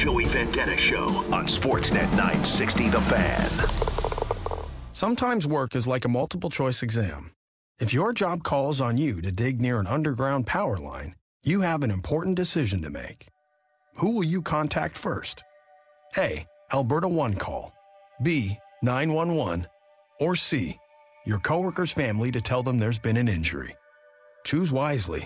Joey Vendetta Show on Sportsnet 960 The Fan. Sometimes work is like a multiple-choice exam. If your job calls on you to dig near an underground power line, you have an important decision to make. Who will you contact first? A, Alberta One Call. B, 911. Or C, your coworker's family to tell them there's been an injury. Choose wisely.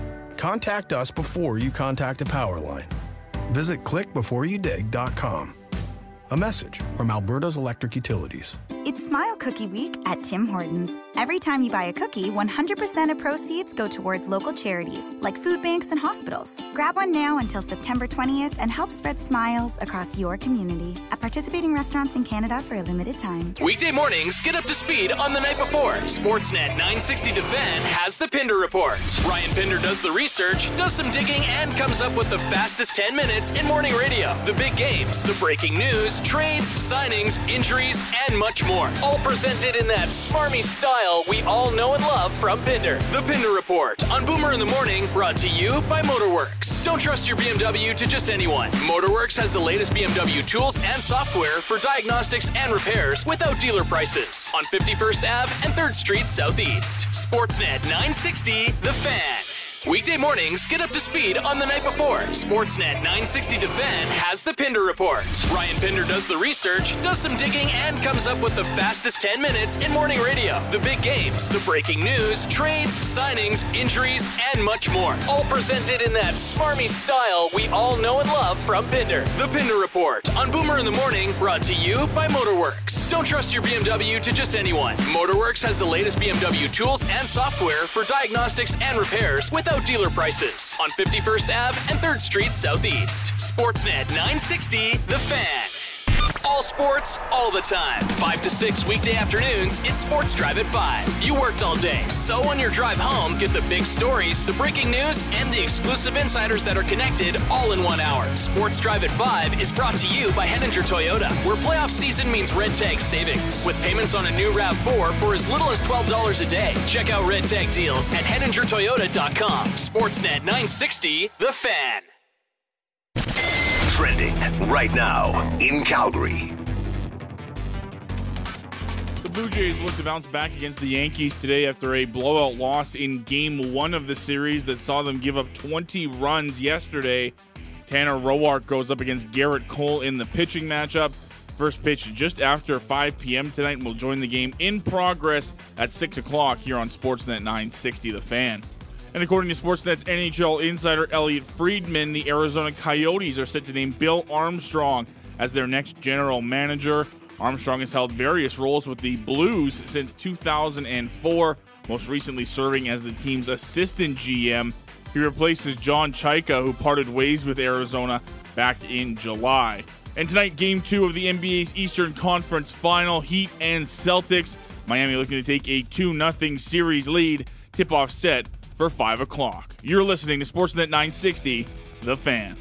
Contact us before you contact a power line. Visit clickbeforeyoudig.com. A message from Alberta's electric utilities. It's Smile Cookie Week at Tim Hortons. Every time you buy a cookie, 100% of proceeds go towards local charities like food banks and hospitals. Grab one now until September 20th and help spread smiles across your community at participating restaurants in Canada for a limited time. Weekday mornings, get up to speed on the night before. Sportsnet 960 The Fan has the Pinder Report. Ryan Pinder does the research, does some digging, and comes up with the fastest 10 minutes in morning radio. The big games, the breaking news, trades, signings, injuries, and much more. All presented in that smarmy style we all know and love from Pinder. The Pinder Report on Boomer in the Morning, brought to you by Motorworks. Don't trust your BMW to just anyone. Motorworks has the latest BMW tools and software for diagnostics and repairs without dealer prices on 51st Ave and 3rd Street Southeast. Sportsnet 960, The Fan. Weekday mornings, get up to speed on the night before. Sportsnet 960 The Fan has the Pinder Report. Ryan Pinder does the research, does some digging, and comes up with the fastest 10 minutes in morning radio. The big games, the breaking news, trades, signings, injuries, and much more. All presented in that smarmy style we all know and love from Pinder. The Pinder Report on Boomer in the Morning, brought to you by Motorworks. Don't trust your BMW to just anyone. Motorworks has the latest BMW tools and software for diagnostics and repairs without dealer prices on 51st Ave and 3rd Street Southeast. Sportsnet 960, The Fan. All sports, all the time. 5 to 6 weekday afternoons, it's Sports Drive at 5. You worked all day, so on your drive home, get the big stories, the breaking news, and the exclusive insiders that are connected all in 1 hour. Sports Drive at 5 is brought to you by Henninger Toyota, where playoff season means red tag savings. With payments on a new RAV4 for as little as $12 a day. Check out red tag deals at HenningerToyota.com. Sportsnet 960, The Fan. Trending right now in Calgary. The Blue Jays look to bounce back against the Yankees today after a blowout loss in Game 1 of the series that saw them give up 20 runs yesterday. Tanner Roark goes up against Garrett Cole in the pitching matchup. First pitch just after 5 p.m. tonight, and we'll join the game in progress at 6 o'clock here on Sportsnet 960 The Fan. And according to Sportsnet's NHL insider Elliot Friedman, the Arizona Coyotes are set to name Bill Armstrong as their next general manager. Armstrong has held various roles with the Blues since 2004, most recently serving as the team's assistant GM. He replaces John Chaika, who parted ways with Arizona back in July. And tonight, Game 2 of the NBA's Eastern Conference Final, Heat and Celtics. Miami looking to take a 2-0 series lead. Tip-off set for 5 o'clock. You're listening to Sportsnet 960, The Fan.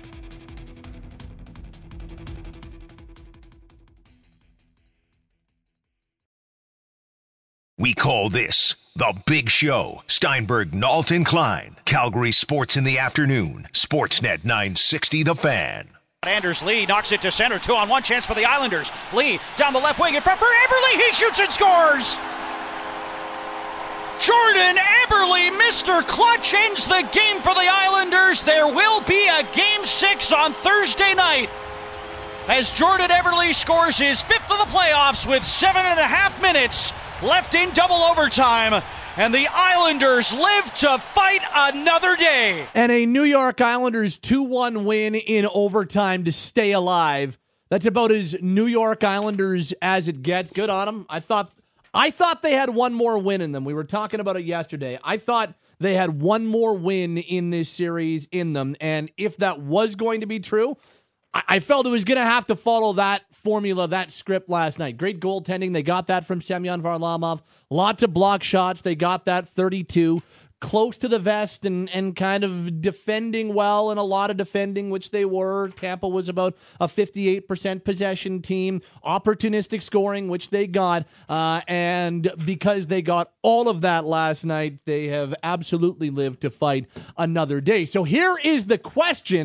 We call this The Big Show. Steinberg, Nault, and Klein. Calgary Sports in the Afternoon. Sportsnet 960 The Fan. Anders Lee knocks it to center. 2-on-1 chance for the Islanders. Lee down the left wing in front for Eberle. He shoots and scores! Jordan Eberle, Mr. Clutch, ends the game for the Islanders. There will be a Game 6 on Thursday night as Jordan Eberle scores his 5th of the playoffs with 7.5 minutes left in double overtime. And the Islanders live to fight another day. And a New York Islanders 2-1 win in overtime to stay alive. That's about as New York Islanders as it gets. Good on them. I thought they had one more win in them. We were talking about it yesterday. I thought they had one more win in this series in them. And if that was going to be true, I felt it was going to have to follow that formula, that script last night. Great goaltending. They got that from Semyon Varlamov. Lots of block shots. They got that 32. Close to the vest and kind of defending well, and a lot of defending, which they were. Tampa was about a 58% possession team. Opportunistic scoring, which they got. And because they got all of that last night, they have absolutely lived to fight another day. So here is the question.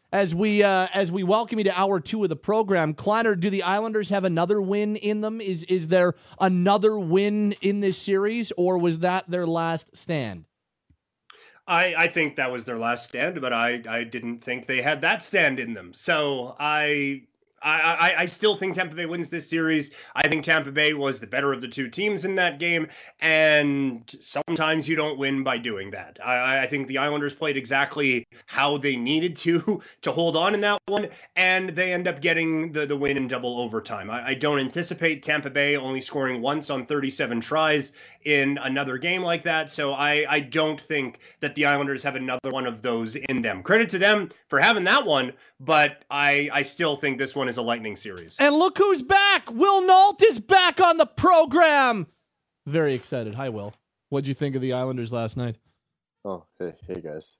As we welcome you to hour 2 of the program, Kleiner, do the Islanders have another win in them? Is there another win in this series, or was that their last stand? I think that was their last stand, but I didn't think they had that stand in them. So I still think Tampa Bay wins this series. I think Tampa Bay was the better of the two teams in that game, and sometimes you don't win by doing that. I think the Islanders played exactly how they needed to hold on in that one, and they end up getting the win in double overtime. I don't anticipate Tampa Bay only scoring once on 37 tries in another game like that, so I don't think that the Islanders have another one of those in them. Credit to them for having that one, but I still think this one is a Lightning series. And look who's back! Will Nault is back on the program! Very excited. Hi, Will. What'd you think of the Islanders last night? Oh, hey guys.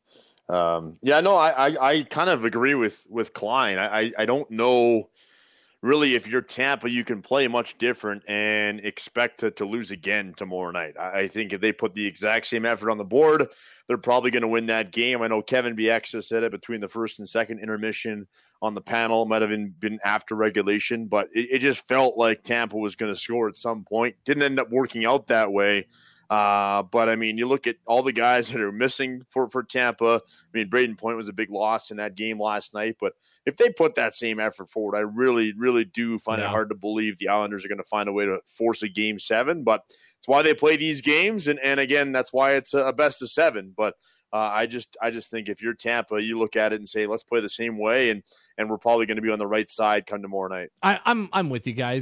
I kind of agree with Klein. I don't know really if you're Tampa, you can play much different and expect to lose again tomorrow night. I think if they put the exact same effort on the board, they're probably going to win that game. I know Kevin Bieksa said it between the first and second intermission on the panel. It might have been after regulation, but it just felt like Tampa was going to score at some point. Didn't end up working out that way. But I mean, you look at all the guys that are missing for Tampa. I mean, Braden Point was a big loss in that game last night, but if they put that same effort forward, I really, really do find it hard to believe the Islanders are going to find a way to force a game 7, but it's why they play these games. And again, that's why it's a best of 7. But I just think if you're Tampa, you look at it and say, let's play the same way. And we're probably going to be on the right side come tomorrow night. I'm with you guys.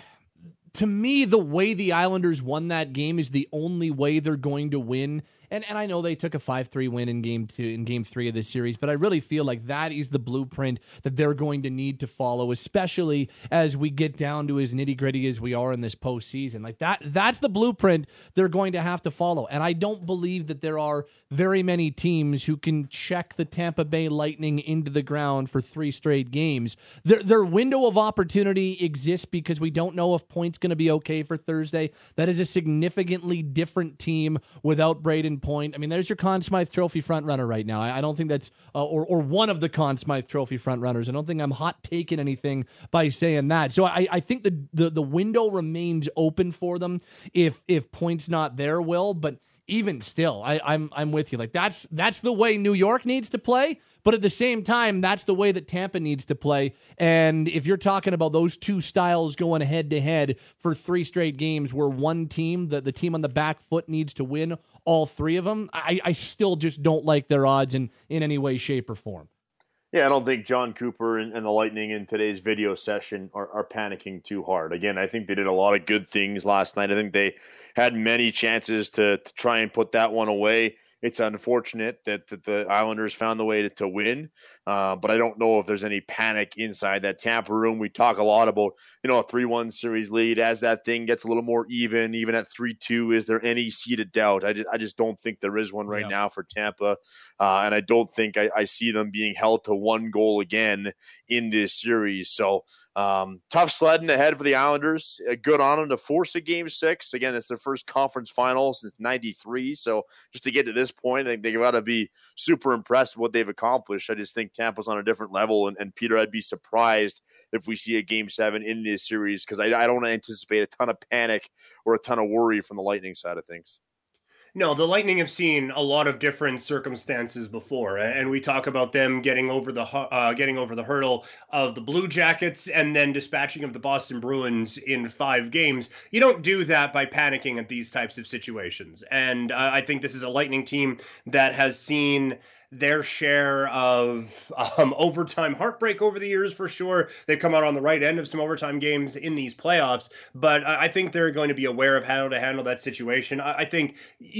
To me, the way the Islanders won that game is the only way they're going to win. And I know they took a 5-3 win in game 3 of this series, but I really feel like that is the blueprint that they're going to need to follow, especially as we get down to as nitty-gritty as we are in this postseason. That's the blueprint they're going to have to follow. And I don't believe that there are very many teams who can check the Tampa Bay Lightning into the ground for 3 straight games. Their window of opportunity exists because we don't know if Point's going to be okay for Thursday. That is a significantly different team without Braden Point. I mean, there's your Conn Smythe Trophy frontrunner right now. I don't think that's or one of the Conn Smythe Trophy frontrunners. I don't think I'm hot taking anything by saying that. So I think the window remains open for them if Point's not there, Will. But even still, I'm with you. That's the way New York needs to play. But at the same time, that's the way that Tampa needs to play. And if you're talking about those two styles going head-to-head for 3 straight games where one team, the team on the back foot, needs to win all 3 of them, I still just don't like their odds in any way, shape, or form. Yeah, I don't think John Cooper and the Lightning in today's video session are panicking too hard. Again, I think they did a lot of good things last night. I think they had many chances to try and put that one away. It's unfortunate that the Islanders found the way to win, but I don't know if there's any panic inside that Tampa room. We talk a lot about, a 3-1 series lead. As that thing gets a little more even at 3-2, is there any seeded doubt? I just don't think there is one right now for Tampa, and I don't think I see them being held to 1 goal again in this series. So tough sledding ahead for the Islanders. Good on them to force a game 6. Again, it's their first conference final since '93. So just to get to this point, I think they got to be super impressed with what they've accomplished. I just think Tampa's on a different level. And Peter, I'd be surprised if we see a game 7 in this series because I don't anticipate a ton of panic or a ton of worry from the Lightning side of things. No, the Lightning have seen a lot of different circumstances before, and we talk about them getting over the hurdle of the Blue Jackets and then dispatching of the Boston Bruins in 5 games. You don't do that by panicking at these types of situations, and I think this is a Lightning team that has seen their share of overtime heartbreak over the years, for sure. They've come out on the right end of some overtime games in these playoffs, but I think they're going to be aware of how to handle that situation. I think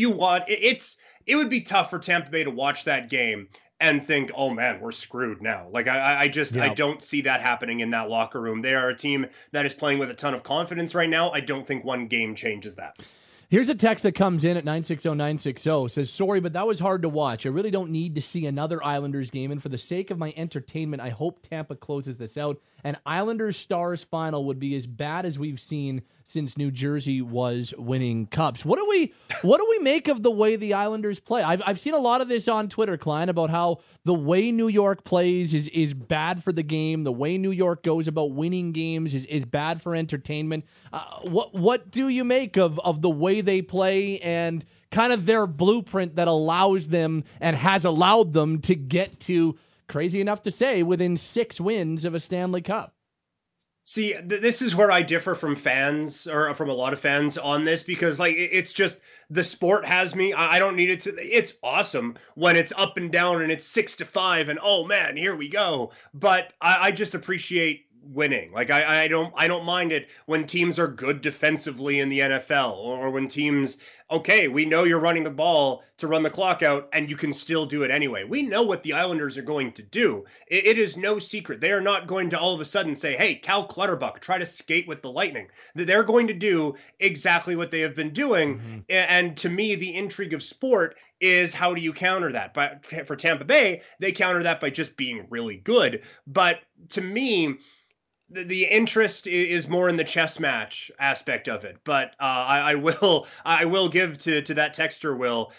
it would be tough for Tampa Bay to watch that game and think, oh man, we're screwed now. I don't see that happening in that locker room. They are a team that is playing with a ton of confidence right now. I don't think one game changes that. Here's a text that comes in at 960-960. Says, sorry, but that was hard to watch. I really don't need to see another Islanders game, and for the sake of my entertainment, I hope Tampa closes this out. An Islanders-Stars final would be as bad as we've seen since New Jersey was winning cups. What do we make of the way the Islanders play? I've seen a lot of this on Twitter, Klein, about how the way New York plays is bad for the game. The way New York goes about winning games is bad for entertainment. What do you make of the way they play and kind of their blueprint that allows them and has allowed them to get to, crazy enough to say, within 6 wins of a Stanley Cup? See, this is where I differ from fans, or from a lot of fans on this, because like it's just the sport has me. I don't need it to. It's awesome when it's up and down and it's 6-5 and oh man, here we go. But I just appreciate winning. Like I don't mind it when teams are good defensively in the NFL, or when teams, okay, we know you're running the ball to run the clock out and you can still do it anyway. We know what the Islanders are going to do. It is no secret. They are not going to all of a sudden say, hey, Cal Clutterbuck, try to skate with the Lightning. They're going to do exactly what they have been doing. Mm-hmm. And to me, the intrigue of sport is how do you counter that? But for Tampa Bay, they counter that by just being really good. But to me, the interest is more in the chess match aspect of it, but I will give to that texter, Will,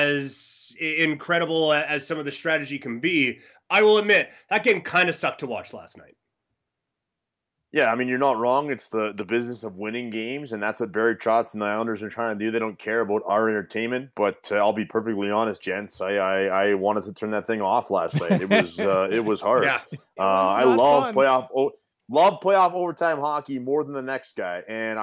as incredible as some of the strategy can be. I will admit that game kind of sucked to watch last night. Yeah, I mean, you're not wrong. It's the business of winning games, and that's what Barry Trotz and the Islanders are trying to do. They don't care about our entertainment, but I'll be perfectly honest, gents. I wanted to turn that thing off last night. It was hard. Yeah, I love playoff. Love playoff overtime hockey more than the next guy. And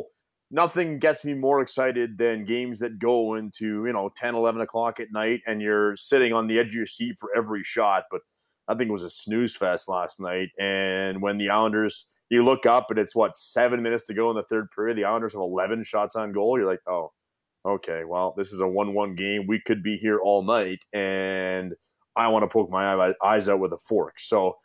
nothing gets me more excited than games that go into, 10, 11 o'clock at night and you're sitting on the edge of your seat for every shot. But I think it was a snooze fest last night. And when the Islanders, you look up and it's 7 minutes to go in the third period, the Islanders have 11 shots on goal. You're like, oh, okay, well, this is a 1-1 game. We could be here all night. And I want to poke my eyes out with a fork. So,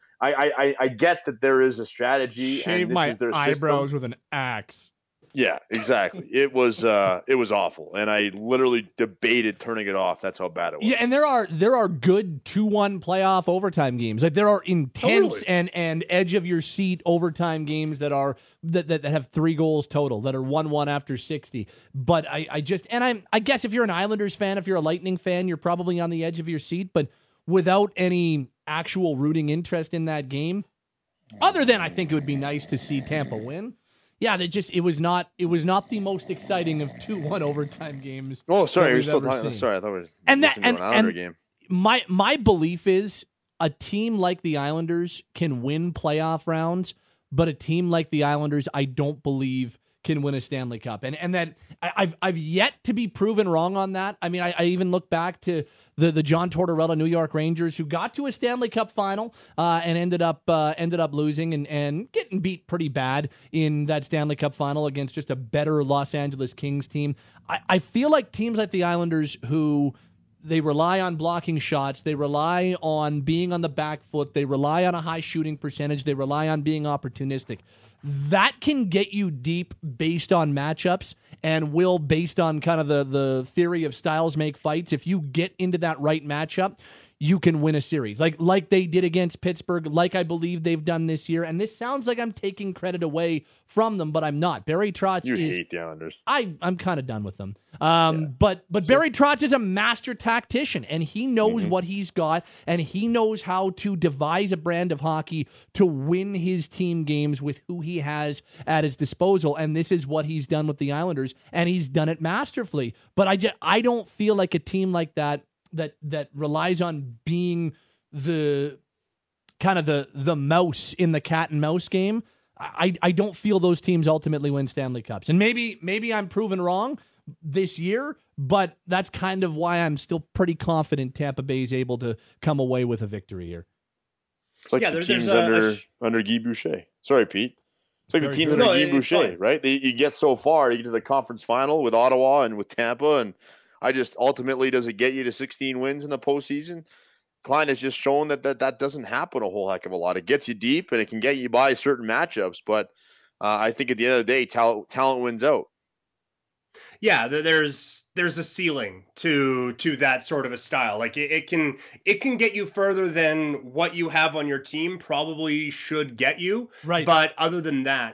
I get that there is a strategy. Shave and this my is their eyebrows system. with an axe. Yeah, exactly. It was awful, and I literally debated turning it off. That's how bad it was. Yeah, and there are good 2-1 playoff overtime games. Like there are intense and edge of your seat overtime games that have 3 goals total, that are 1-1 after 60. But I guess if you're an Islanders fan, if you're a Lightning fan, you're probably on the edge of your seat. But without any actual rooting interest in that game, other than I think it would be nice to see Tampa win. Yeah, it was not the most exciting of 2-1 overtime games. Oh, sorry, you're still talking. Sorry, I thought we were listening to an Islander game. My belief is a team like the Islanders can win playoff rounds, but a team like the Islanders, I don't believe can win a Stanley Cup. And that I've yet to be proven wrong on that. I mean, I even look back to the John Tortorella New York Rangers, who got to a Stanley Cup final and ended up losing and getting beat pretty bad in that Stanley Cup final against just a better Los Angeles Kings team. I feel like teams like the Islanders, who they rely on blocking shots, they rely on being on the back foot, they rely on a high shooting percentage, they rely on being opportunistic. That can get you deep based on matchups, and will based on kind of the theory of styles make fights. If you get into that right matchup, you can win a series like they did against Pittsburgh, like I believe they've done this year. And this sounds like I'm taking credit away from them, but I'm not. Barry Trotz hate the Islanders. I'm kind of done with them. But Barry Trotz is a master tactician, and he knows what he's got, and he knows how to devise a brand of hockey to win his team games with who he has at his disposal. And this is what he's done with the Islanders, and he's done it masterfully. But I don't feel like a team like that relies on being the kind of the mouse in the cat and mouse game. I don't feel those teams ultimately win Stanley Cups. And maybe I'm proven wrong this year, but that's kind of why I'm still pretty confident Tampa Bay is able to come away with a victory here. It's like the teams under Guy Boucher. Sorry, Pete. It's like the teams under Guy Boucher, right? You get so far, you get to the conference final with Ottawa and with Tampa, and ultimately, does it get you to 16 wins in the postseason? Klein has just shown that doesn't happen a whole heck of a lot. It gets you deep, and it can get you by certain matchups, but I think at the end of the day, talent wins out. Yeah, there's a ceiling to that sort of a style. Like it can get you further than what you have on your team probably should get you. Right. But other than that,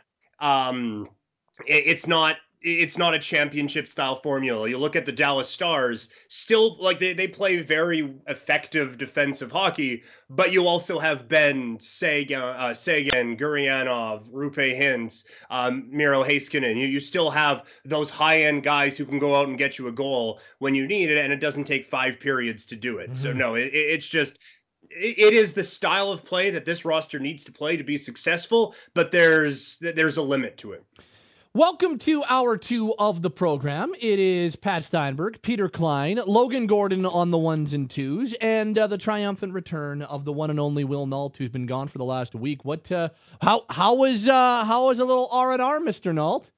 it's not a championship style formula. You look at the Dallas Stars, still like they play very effective defensive hockey, but you also have Ben Sagan, Gurianov, Rupe Hintz, Miro Heiskanen. You still have those high end guys who can go out and get you a goal when you need it, and it doesn't take 5 periods to do it. Mm-hmm. So no, it's just. It is the style of play that this roster needs to play to be successful, but there's a limit to it. Welcome to hour 2 of the program. It is Pat Steinberg, Peter Klein, Logan Gordon on the 1s and 2s, and the triumphant return of the one and only Will Nault, who's been gone for the last week. What? How was a little R&R, Mr. Nault?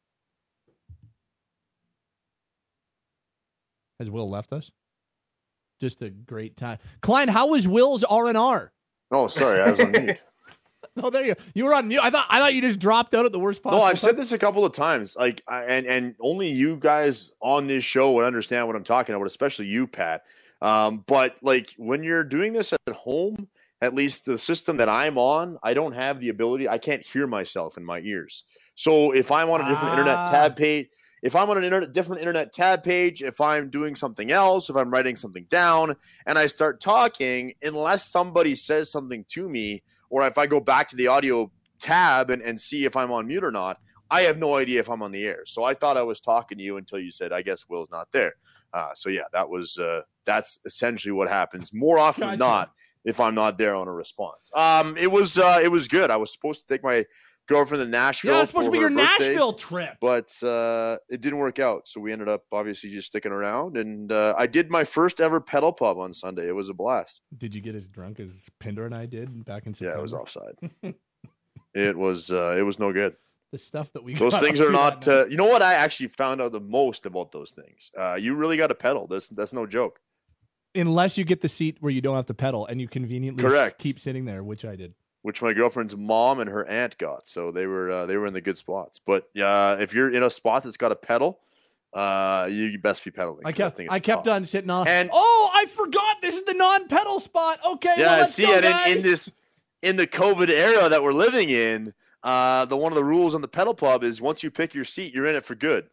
Has Will left us? Just a great time. Klein, how was Will's R&R? Oh, sorry, I was on mute. Oh, there you go. You were on mute. I thought you just dropped out at the worst possible No, I've time. said this a couple of times. Like, and only you guys on this show would understand what I'm talking about, especially you, Pat. But like when you're doing this at home, at least the system that I'm on, I don't have the ability. I can't hear myself in my ears. So if I'm on a different internet tab page, if I'm on a different internet tab page, if I'm doing something else, if I'm writing something down, and I start talking, unless somebody says something to me, or if I go back to the audio tab and see if I'm on mute or not, I have no idea if I'm on the air. So I thought I was talking to you until you said, I guess Will's not there. So yeah, that's essentially what happens more often than not if I'm not there on a response. It was good. I was supposed to take my girlfriend to Nashville. Yeah, it's supposed to be your birthday, Nashville trip. But it didn't work out. So we ended up obviously just sticking around. And I did my first ever pedal pub on Sunday. It was a blast. Did you get as drunk as Pinder and I did back in September? Yeah, it was offside. It was no good. The stuff that we those got things are not. You know what I actually found out the most about those things? You really got to pedal. That's no joke. Unless you get the seat where you don't have to pedal and you conveniently keep sitting there, which I did. Which my girlfriend's mom and her aunt got, so they were in the good spots. But if you're in a spot that's got a pedal, you best be pedaling. I kept on sitting on. And I forgot this is the non-pedal spot. Okay, yeah. Well, let's see, go, and guys. in the COVID era that we're living in, one of the rules on the pedal pub is once you pick your seat, you're in it for good.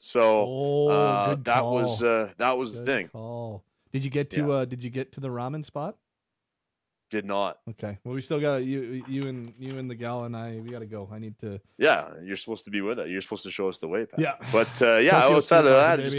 So that was the thing. Call. Did you get to the ramen spot? Did not. Okay. Well, we still got you and the gal and I. We got to go. I need to. Yeah, you're supposed to be with it. You're supposed to show us the way, Pat. Yeah. But outside of that, I just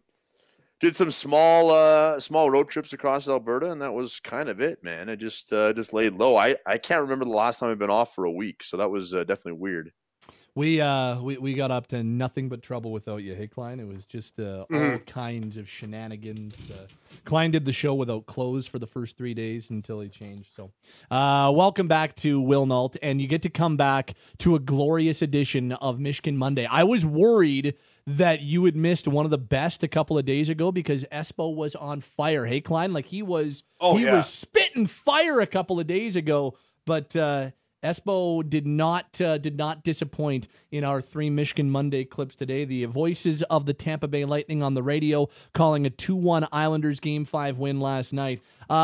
did some small road trips across Alberta, and that was kind of it, man. I just laid low. I can't remember the last time I've been off for a week, so that was definitely weird. We got up to nothing but trouble without you, hey Klein. It was just all kinds of shenanigans. Klein did the show without clothes for the first 3 days until he changed. So, welcome back to Will Nault, and you get to come back to a glorious edition of Michigan Monday. I was worried that you had missed one of the best a couple of days ago because Espo was on fire. Hey Klein, like he was spitting fire a couple of days ago, but. Espo did not disappoint in our 3 Michigan Monday clips today. The voices of the Tampa Bay Lightning on the radio calling a 2-1 Islanders Game 5 win last night.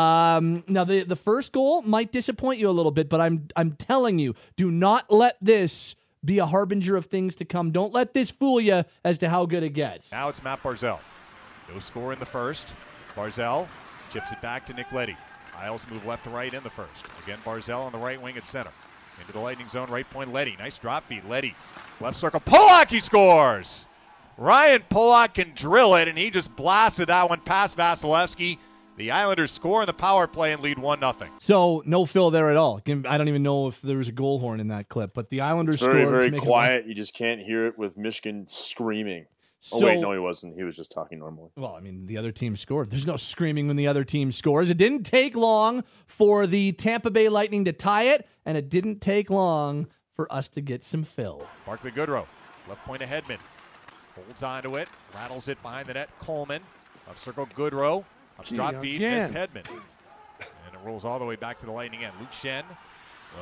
Now the first goal might disappoint you a little bit, but I'm telling you, do not let this be a harbinger of things to come. Don't let this fool you as to how good it gets. Now it's Matt Barzal. No score in the first. Barzal chips it back to Nick Leddy. Isles move left to right in the first. Again, Barzal on the right wing at center. Into the Lightning zone, right point, Leddy. Nice drop feed, Leddy. Left circle, Polak, he scores! Ryan Polak can drill it, and he just blasted that one past Vasilevsky. The Islanders score in the power play and lead 1-0. So, no fill there at all. I don't even know if there was a goal horn in that clip, but the Islanders scored. Very, very quiet. You just can't hear it with Michigan screaming. Oh, wait, no, he wasn't. He was just talking normally. Well, I mean, the other team scored. There's no screaming when the other team scores. It didn't take long for the Tampa Bay Lightning to tie it, and it didn't take long for us to get some fill. Barclay Goodrow, left point to Hedman. Holds onto it, rattles it behind the net. Coleman, left circle, Goodrow. Up drop feed, missed Hedman. And it rolls all the way back to the Lightning end. Luke Shen will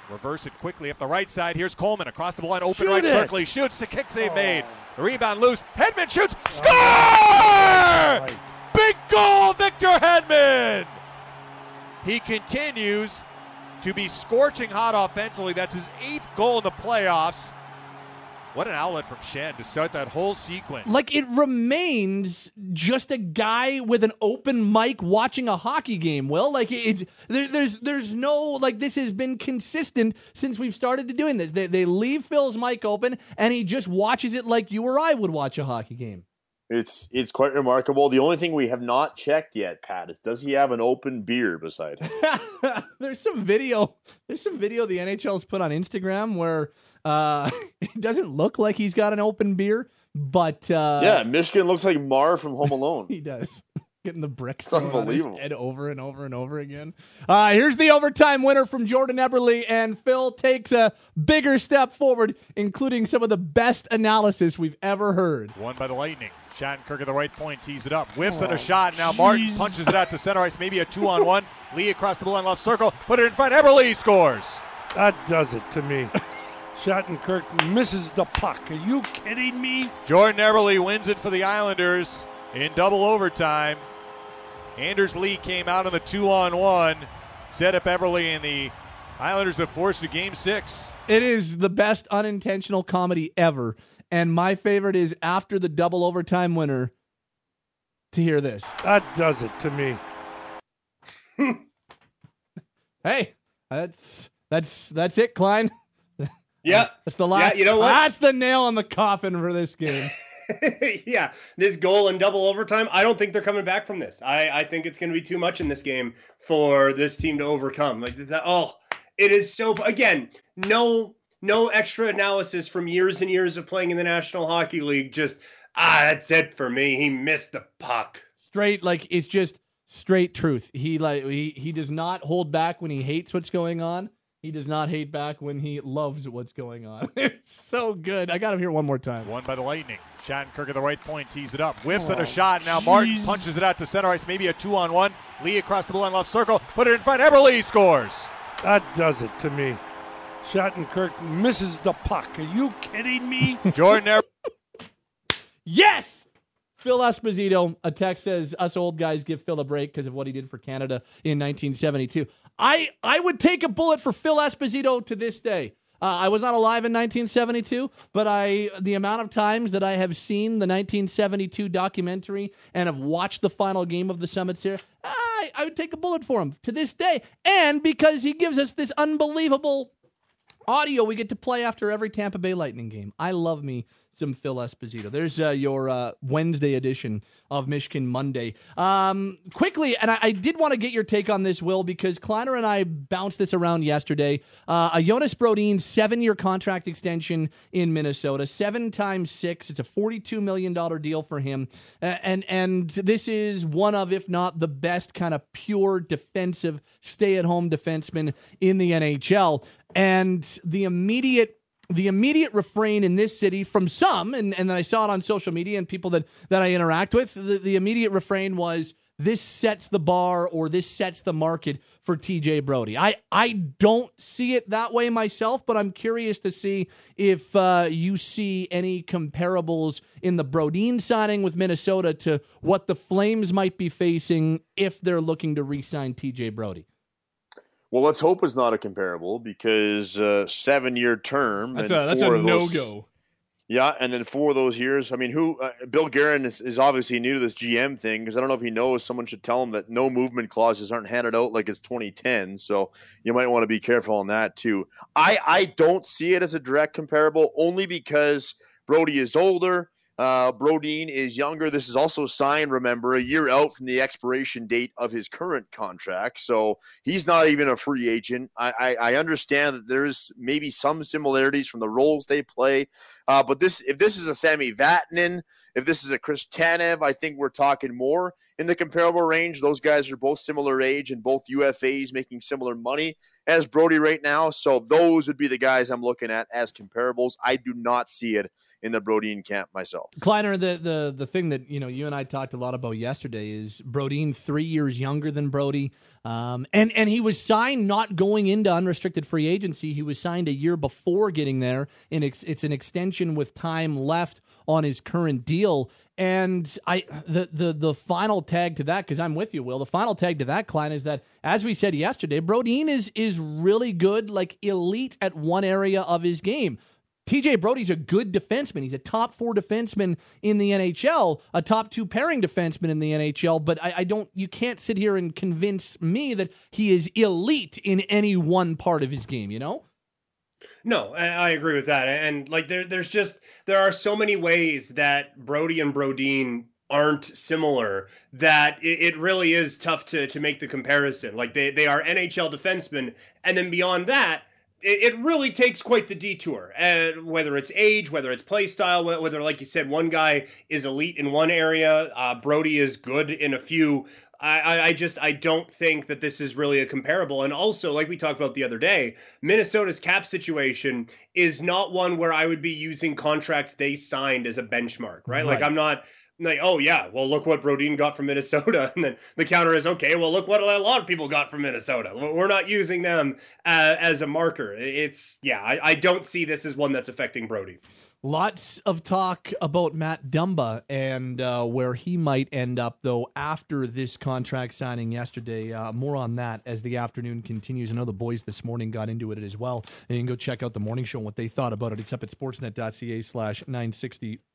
reverse it quickly up the right side. Here's Coleman across the line, open Shoot right it. circle. He shoots. The kick save made. The rebound loose. Hedman shoots. Score! Big goal, Victor Hedman. He continues to be scorching hot offensively. That's his 8th goal in the playoffs. What an outlet from Shen to start that whole sequence. Like, it remains just a guy with an open mic watching a hockey game, Will. Like, there's no, like, this has been consistent since we've started to doing this. They leave Phil's mic open, and he just watches it like you or I would watch a hockey game. It's quite remarkable. The only thing we have not checked yet, Pat, is does he have an open beer beside him? There's some video the NHL's put on Instagram where it doesn't look like he's got an open beer, but yeah, Michigan looks like Marr from Home Alone. He does. Getting the bricks It's thrown on his unbelievable. head over and over and over again. Here's the overtime winner from Jordan Eberle, and Phil takes a bigger step forward, including some of the best analysis we've ever heard. Won by the Lightning. Shattenkirk at the right point, tees it up, whiffs on a shot. Now Martin punches it out to center ice, maybe a 2-on-1. Lee across the blue line left circle, put it in front. Eberle scores. That does it to me. Shattenkirk misses the puck. Are you kidding me? Jordan Eberle wins it for the Islanders in double overtime. Anders Lee came out on the 2-on-1, set up Eberle, and the Islanders have forced a Game 6. It is the best unintentional comedy ever. And my favorite is after the double overtime winner to hear this. That does it to me. Hey, that's it, Klein. Yeah. That's the line. Yeah, you know what? That's the nail on the coffin for this game. Yeah, this goal in double overtime, I don't think they're coming back from this. I think it's going to be too much in this game for this team to overcome. Like that, it is so, again, no extra analysis from years and years of playing in the National Hockey League. Just, that's it for me. He missed the puck. Straight, like, it's just straight truth. He does not hold back when he hates what's going on. He does not hate back when he loves what's going on. It's so good. I got him here one more time. Won by the Lightning. Shattenkirk at the right point, tees it up, whiffs on a shot. Now Martin punches it out to center ice, maybe a 2-on-1. Lee across the blue line left circle, put it in front. Eberle scores. That does it to me. Shattenkirk misses the puck. Are you kidding me? Jordan Yes! Phil Esposito, a text says, us old guys give Phil a break because of what he did for Canada in 1972. I would take a bullet for Phil Esposito to this day. I was not alive in 1972, but the amount of times that I have seen the 1972 documentary and have watched the final game of the Summit Series, I would take a bullet for him to this day. And because he gives us this unbelievable audio we get to play after every Tampa Bay Lightning game. I love me some Phil Esposito. There's your Wednesday edition of Michigan Monday. Quickly, and I did want to get your take on this, Will, because Kleiner and I bounced this around yesterday. A Jonas Brodin 7-year contract extension in Minnesota, 7 times 6. It's a $42 million deal for him. And this is one of, if not the best kind of pure defensive, stay-at-home defenseman in the NHL. And the immediate refrain in this city from some, and I saw it on social media and people that I interact with, the immediate refrain was, this sets the bar or this sets the market for TJ Brodie. I don't see it that way myself, but I'm curious to see if you see any comparables in the Brodin signing with Minnesota to what the Flames might be facing if they're looking to re-sign TJ Brodie. Well, let's hope it's not a comparable because 7-year term. That's and a no-go. Yeah, and then 4 of those years. I mean, Bill Guerin is obviously new to this GM thing because I don't know if he knows someone should tell him that no movement clauses aren't handed out like it's 2010. So you might want to be careful on that too. I don't see it as a direct comparable only because Brodie is older. Brodin is younger. This is also signed, remember, a year out from the expiration date of his current contract. So he's not even a free agent. I understand that there is maybe some similarities from the roles they play. But if this is a Sami Vatanen, if this is a Chris Tanev, I think we're talking more in the comparable range. Those guys are both similar age and both UFAs making similar money. as Brodie right now. So those would be the guys I'm looking at as comparables. I do not see it in the Brodin camp myself. Kleiner, the thing that you and I talked a lot about yesterday is Brodin 3 years younger than Brodie, and he was signed not going into unrestricted free agency. He was signed a year before getting there, and it's an extension with time left on his current deal. And the final tag to that, because I'm with you, Will. The final tag to that, Klein, is that, as we said yesterday, Brodin is really good, like elite at one area of his game. TJ Brodie's a good defenseman. He's a top 4 defenseman in the NHL, a top 2 pairing defenseman in the NHL, but you can't sit here and convince me that he is elite in any one part of his game, No, I agree with that. And like there are so many ways that Brodie and Brodin aren't similar that it really is tough to make the comparison. Like they are NHL defensemen, and then beyond that, it really takes quite the detour. And whether it's age, whether it's play style, whether, like you said, one guy is elite in one area, Brodie is good in a few. I don't think that this is really a comparable. And also, like we talked about the other day, Minnesota's cap situation is not one where I would be using contracts they signed as a benchmark, right? Like I'm not like, oh yeah, well look what Brodin got from Minnesota, and then the counter is, okay, well look what a lot of people got from Minnesota. We're not using them as a marker. I don't see this as one that's affecting Brodie. Lots of talk about Matt Dumba and where he might end up, though, after this contract signing yesterday. More on that as the afternoon continues. I know the boys this morning got into it as well. And you can go check out the morning show and what they thought about it. It's up at sportsnet.ca/960